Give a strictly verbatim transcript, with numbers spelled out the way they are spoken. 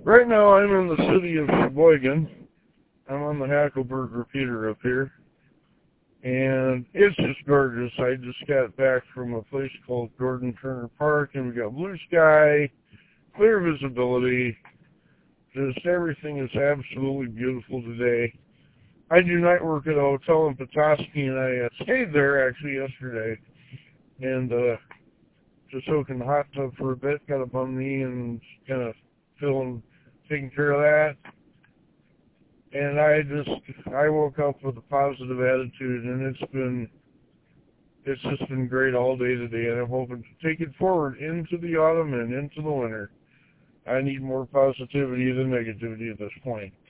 Right now I'm in the city of Sheboygan. I'm on the Hackleburg repeater up here. And it's just gorgeous. I just got back from a place called Gordon Turner Park, and we got blue sky, clear visibility. Just everything is absolutely beautiful today. I do night work at a hotel in Petoskey, and I uh, stayed there actually yesterday. And uh, just soaking the hot tub for a bit, got a bum knee, and kind of feeling, taking care of that. And I just, I woke up with a positive attitude, and it's been, it's just been great all day today, and I'm hoping to take it forward into the autumn and into the winter. I need more positivity than negativity at this point.